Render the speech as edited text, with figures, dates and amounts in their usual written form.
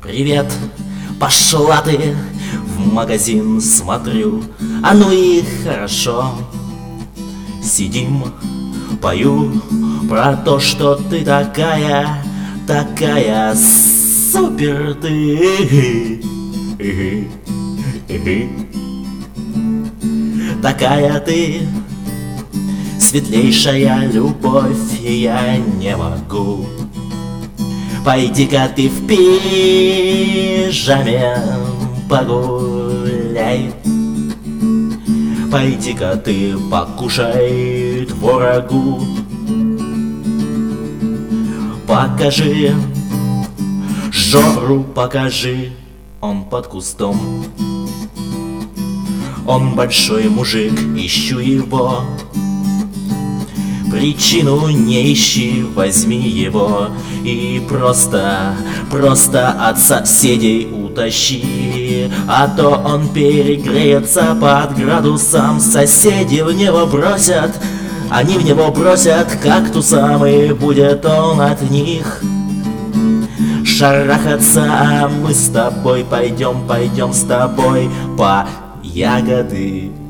Привет, пошла ты в магазин, смотрю, а ну и хорошо. Сидим, пою про то, что ты такая, такая супер ты. Такая ты, светлейшая любовь, и я не могу. Пойди-ка ты в пижаме погуляй. Пойди-ка ты покушай творогу. Покажи, Жору покажи, он под кустом. Он большой мужик, ищу его. Причину не ищи, возьми его и просто от соседей утащи. А то он перегреется под градусом, соседи в него бросят, они в него бросят кактусом, и будет он от них шарахаться. А мы с тобой пойдем с тобой по ягоды.